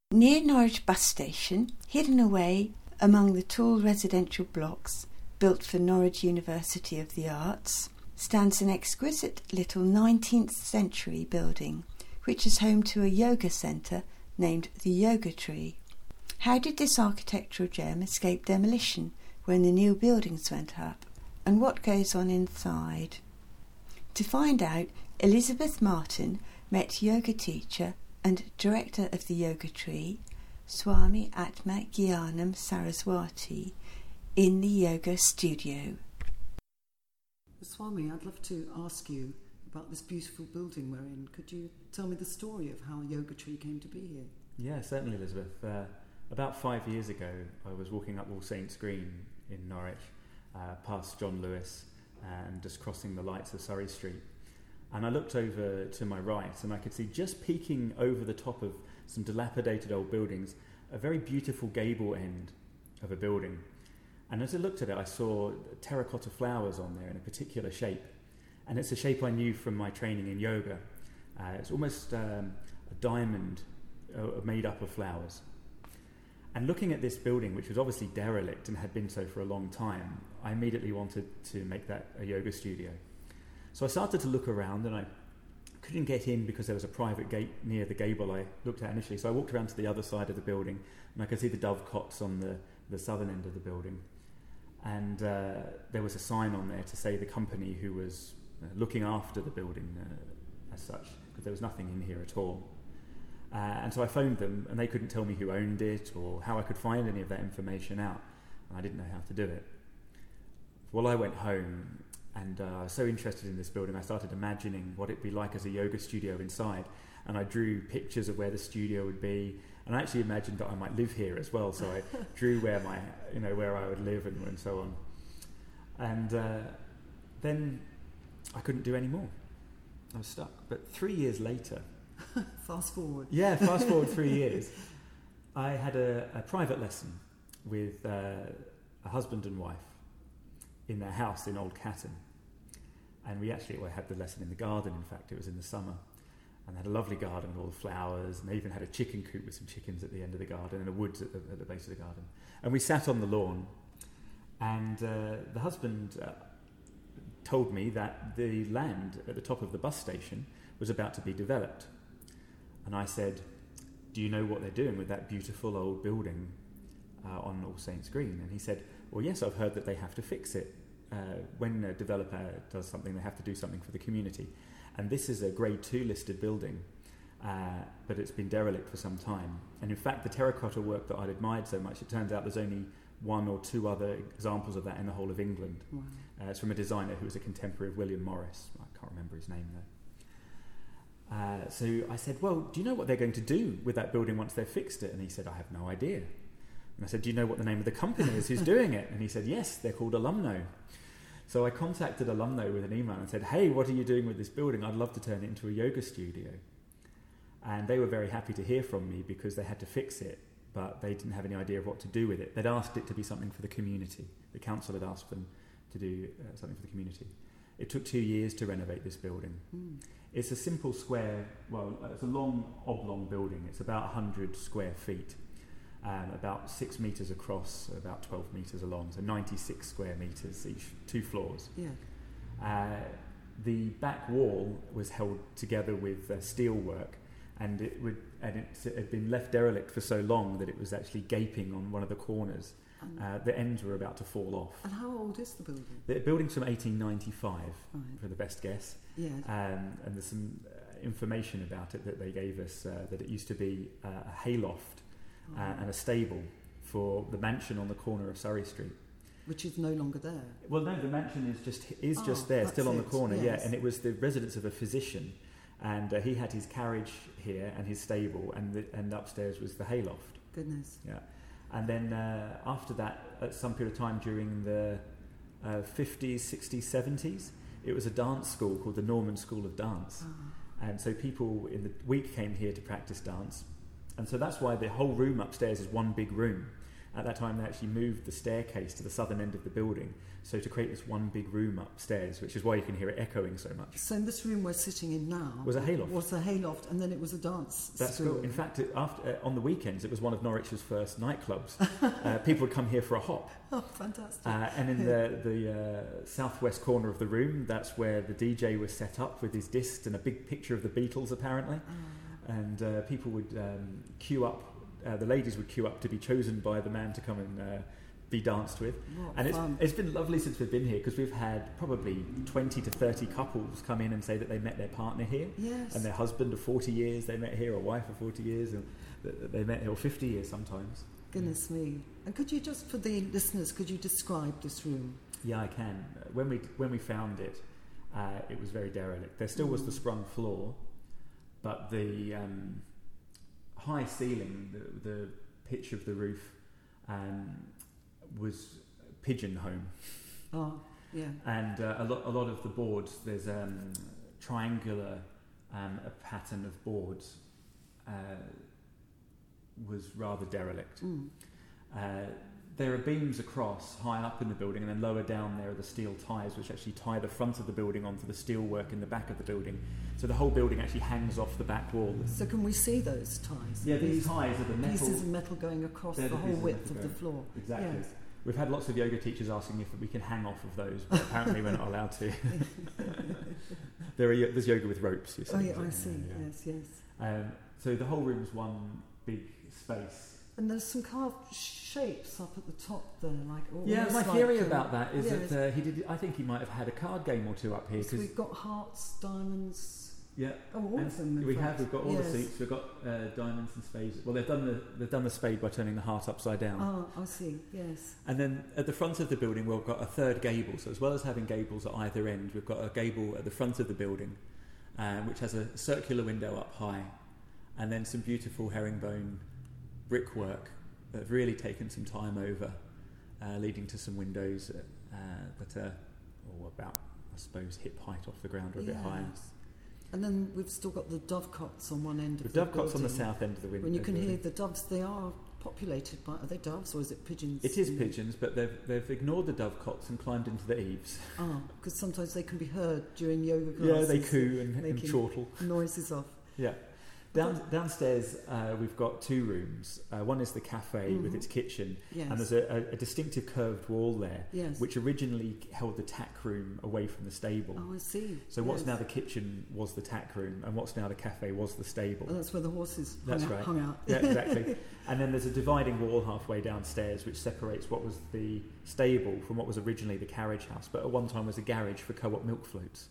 Near Norwich bus station, hidden away among the tall residential blocks built for Norwich University of the Arts, stands an exquisite little 19th century building which is home to a yoga centre named the Yoga Tree. How did this architectural gem escape demolition when the new buildings went up? And what goes on inside? To find out, Elizabeth Martin met yoga teacher and director of the Yoga Tree, Swami Atma Gyanam Saraswati, in the yoga studio. Swami, I'd love to ask you about this beautiful building we're in. Could you tell me the story of how Yoga Tree came to be here? Yeah, certainly, Elizabeth. About 5 years ago, I was walking up All Saints Green in Norwich, past John Lewis, and just crossing the lights of Surrey Street. And I looked over to my right, and I could see just peeking over the top of some dilapidated old buildings, a very beautiful gable end of a building. And as I looked at it, I saw terracotta flowers on there in a particular shape. And it's a shape I knew from my training in yoga. It's almost a diamond made up of flowers. And looking at this building, which was obviously derelict and had been so for a long time, I immediately wanted to make that a yoga studio. So I started to look around, and I couldn't get in because there was a private gate near the gable I looked at initially. So I walked around to the other side of the building, and I could see the dovecots on the southern end of the building. And there was a sign on there to say the company who was looking after the building as such, because there was nothing in here at all. And so I phoned them, and they couldn't tell me who owned it or how I could find any of that information out. And I didn't know how to do it. Well, I went home, and I was so interested in this building, I started imagining what it'd be like as a yoga studio inside. And I drew pictures of where the studio would be, and I actually imagined that I might live here as well. So I drew where I would live and so on. And then I couldn't do any more. I was stuck. But 3 years later, fast forward 3 years, I had a private lesson with a husband and wife in their house in Old Catton. And we had the lesson in the garden. In fact, it was in the summer. And they had a lovely garden with all the flowers, and they even had a chicken coop with some chickens at the end of the garden and a woods at the base of the garden. And we sat on the lawn, and the husband told me that the land at the top of the bus station was about to be developed. And I said, do you know what they're doing with that beautiful old building on All Saints Green? And he said, well, yes, I've heard that they have to fix it. When a developer does something, they have to do something for the community. And this is a Grade 2 listed building, but it's been derelict for some time. And in fact, the terracotta work that I'd admired so much, it turns out there's only one or two other examples of that in the whole of England. Wow. It's from a designer who was a contemporary of William Morris. I can't remember his name though. So I said, well, do you know what they're going to do with that building once they've fixed it? And he said, I have no idea. And I said, do you know what the name of the company is who's doing it? And he said, yes, they're called Alumno. So I contacted Alumno with an email and said, hey, what are you doing with this building? I'd love to turn it into a yoga studio. And they were very happy to hear from me because they had to fix it, but they didn't have any idea of what to do with it. They'd asked it to be something for the community. The council had asked them to do something for the community. It took 2 years to renovate this building. It's a simple square, it's a long oblong building. It's about 100 square feet. About 6 metres across, about 12 metres along, so 96 square metres each, 2 floors. Yeah. The back wall was held together with steel work, and it had been left derelict for so long that it was actually gaping on one of the corners. The ends were about to fall off. And how old is the building? The building's from 1895, right, for the best guess. Yes. And there's some information about it that they gave us, that it used to be a hayloft and a stable for the mansion on the corner of Surrey Street, which is no longer there. Well, no, the mansion is just there, still on the corner. Yes. Yeah, and it was the residence of a physician, and he had his carriage here and his stable, and upstairs was the hayloft. Goodness. Yeah, and then after that, at some period of time during the 50s, 60s, 70s, it was a dance school called the Norman School of Dance, and so people in the week came here to practice dance. And so that's why the whole room upstairs is one big room. At that time, they actually moved the staircase to the southern end of the building, so to create this one big room upstairs, which is why you can hear it echoing so much. So in this room we're sitting in now Was a hayloft. Was a hayloft, and then it was a dance That's school. cool. In fact, on the weekends, it was one of Norwich's first nightclubs. People would come here for a hop. Oh, fantastic. And in the southwest corner of the room, that's where the DJ was set up with his disc and a big picture of the Beatles, apparently. And people would queue up. The ladies would queue up to be chosen by the man to come and be danced with. What and fun. it's been lovely since we've been here, because we've had probably 20 to 30 couples come in and say that they met their partner here. Yes. And their husband of 40 years they met here, or wife of 40 years, and they met here, or 50 years sometimes. Goodness me. And could you just, for the listeners, could you describe this room? Yeah, I can. When we found it, it was very derelict. There still was the sprung floor, but the high ceiling, the pitch of the roof, was pigeon home. Oh, yeah. And a lot of the boards, there's triangular a pattern of boards was rather derelict. There are beams across high up in the building, and then lower down there are the steel ties which actually tie the front of the building onto the steel work in the back of the building. So the whole building actually hangs off the back wall. So can we see those ties? Yeah, these ties are the metal pieces of metal going across the whole width of the floor. Exactly. Yes. We've had lots of yoga teachers asking if we can hang off of those, but apparently we're not allowed to. There's yoga with ropes, you see. Oh, yeah, I see. Yes, yes. So the whole room's one big space. And there's some carved shapes up at the top there, like my theory about that is that he did. I think he might have had a card game or two up here. So we've got hearts, diamonds. Yeah, all of them. We've got all the suits. We've got diamonds and spades. Well, they've done the spade by turning the heart upside down. Oh, I see. Yes. And then at the front of the building, we've got a third gable. So as well as having gables at either end, we've got a gable at the front of the building, which has a circular window up high, and then some beautiful herringbone brickwork that have really taken some time over, leading to some windows that are about, I suppose, hip height off the ground, or a bit higher. And then we've still got the dovecots on one end of the the dovecots building. on the south end of the window. When you can hear the doves, they are populated by... Are they doves or is it pigeons? It is pigeons, but they've ignored the dovecots and climbed into the eaves. Because sometimes they can be heard during yoga classes. Yeah, they coo and chortle. Noises off. Yeah. Downstairs, we've got two rooms. One is the cafe with its kitchen, and there's a distinctive curved wall there, which originally held the tack room away from the stable. Oh, I see. So what's now the kitchen was the tack room, and what's now the cafe was the stable. Oh, that's where the horses hung out. Yeah, exactly. And then there's a dividing wall halfway downstairs, which separates what was the stable from what was originally the carriage house, but at one time was a garage for co-op milk floats.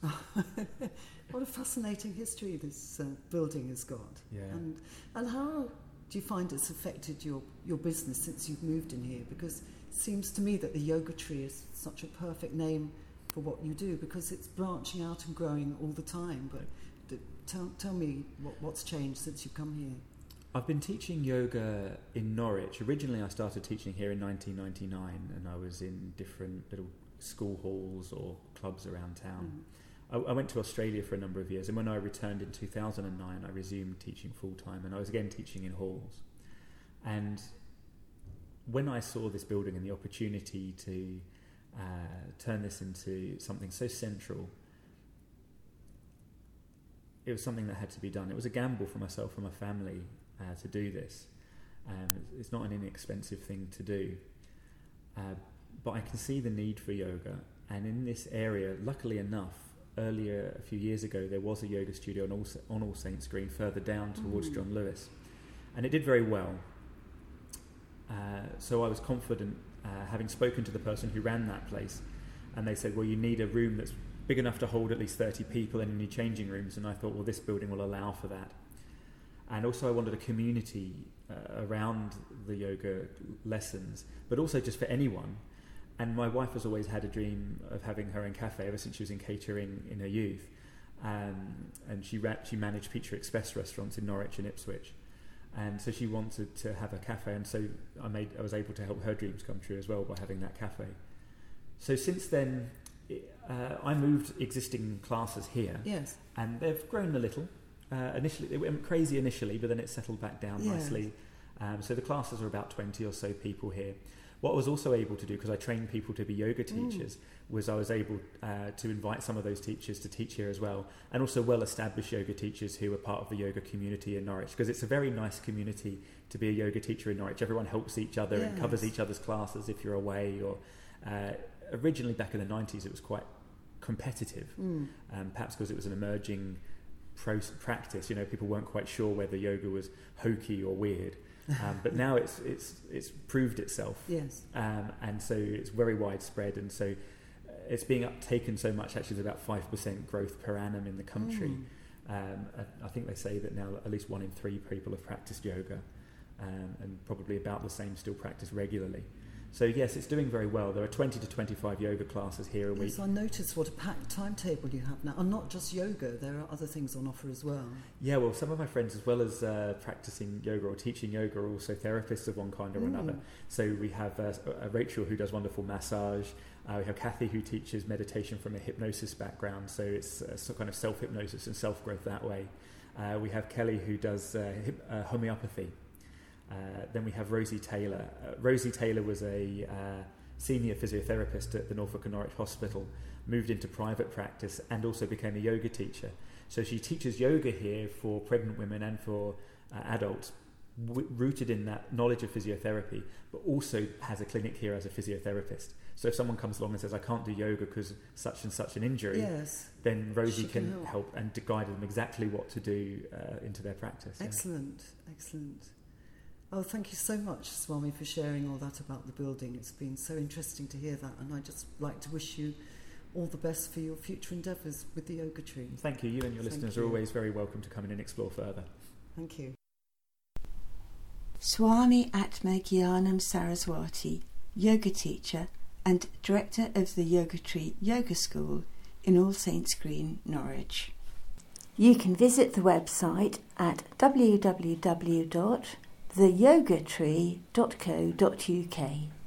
What a fascinating history this building has got. Yeah. And how do you find it's affected your business since you've moved in here? Because it seems to me that the Yoga Tree is such a perfect name for what you do, because it's branching out and growing all the time. But tell me what's changed since you've come here. I've been teaching yoga in Norwich. Originally I started teaching here in 1999, and I was in different little school halls or clubs around town. I went to Australia for a number of years, and when I returned in 2009, I resumed teaching full-time, and I was again teaching in halls. And when I saw this building and the opportunity to turn this into something so central, it was something that had to be done. It was a gamble for myself and my family to do this. It's not an inexpensive thing to do. But I can see the need for yoga, and in this area, luckily enough, earlier, a few years ago, there was a yoga studio on All Saints Green, further down towards John Lewis, and it did very well. So I was confident, having spoken to the person who ran that place, and they said, well, you need a room that's big enough to hold at least 30 people, and you need changing rooms, and I thought, well, this building will allow for that. And also I wanted a community around the yoga lessons, but also just for anyone. And my wife has always had a dream of having her own cafe ever since she was in catering in her youth. And she managed Pizza Express restaurants in Norwich and Ipswich. And so she wanted to have a cafe, and so I was able to help her dreams come true as well by having that cafe. So since then, I moved existing classes here. Yes. And they've grown a little. Initially, it went crazy initially, but then it settled back down nicely. So the classes are about 20 or so people here. What I was also able to do, because I trained people to be yoga teachers, was I was able to invite some of those teachers to teach here as well, and also well-established yoga teachers who are part of the yoga community in Norwich, because it's a very nice community to be a yoga teacher in Norwich. Everyone helps each other and covers each other's classes if you're away. Or originally back in the 90s it was quite competitive, perhaps because it was an emerging practice. People weren't quite sure whether yoga was hokey or weird. But now it's proved itself, and so it's very widespread, and so it's being uptaken so much. Actually, there's about 5% growth per annum in the country. I think they say that now at least 1 in 3 people have practiced yoga, and probably about the same still practice regularly. So yes, it's doing very well. There are 20 to 25 yoga classes here a week. Yes, I noticed what a packed timetable you have now. And not just yoga, there are other things on offer as well. Yeah, well, some of my friends, as well as practicing yoga or teaching yoga, are also therapists of one kind or another. So we have Rachel, who does wonderful massage. We have Kathy, who teaches meditation from a hypnosis background. So it's kind of self-hypnosis and self-growth that way. We have Kelly, who does homeopathy. Then we have Rosie Taylor. Rosie Taylor was a senior physiotherapist at the Norfolk and Norwich Hospital, moved into private practice and also became a yoga teacher. So she teaches yoga here for pregnant women and for adults, rooted in that knowledge of physiotherapy, but also has a clinic here as a physiotherapist. So if someone comes along and says, I can't do yoga because such and such an injury, then Rosie can help and guide them exactly what to do into their practice. Excellent. Oh, thank you so much, Swami, for sharing all that about the building. It's been so interesting to hear that, and I'd just like to wish you all the best for your future endeavours with the Yoga Tree. Thank you. You and your listeners are always very welcome to come in and explore further. Thank you. Swami Atma Gyanam Saraswati, yoga teacher and director of the Yoga Tree Yoga School in All Saints Green, Norwich. You can visit the website at www.theyogatree.co.uk.